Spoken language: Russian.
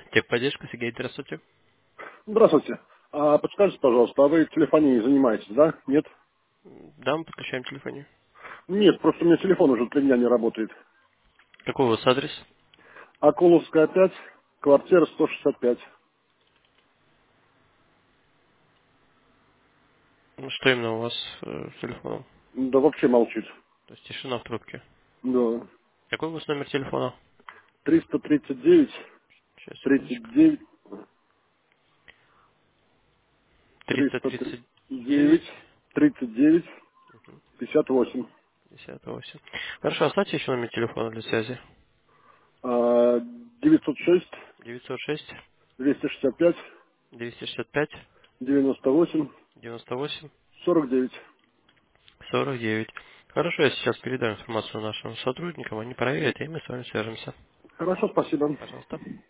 Техподдержка, Сергей, здравствуйте. Здравствуйте. Подскажите, пожалуйста, а вы телефонией занимаетесь, да? Нет? Да, мы подключаем телефонию. Нет, просто у меня телефон уже 3 дня не работает. Какой у вас адрес? Акуловская 5, квартира 165. Ну, что именно у вас с телефоном? Да вообще молчит. То есть тишина в трубке. Да. Какой у вас номер телефона? 339, Сейчас, секундочку. 39, 339, 339, 39, 58. 58. Хорошо, оставьте еще номер телефона для связи. 906, 906, 265, 265, 98, 98, 49. 49. Хорошо, я сейчас передам информацию нашим сотрудникам, они проверят, и мы с вами свяжемся. Хорошо, спасибо. Пожалуйста.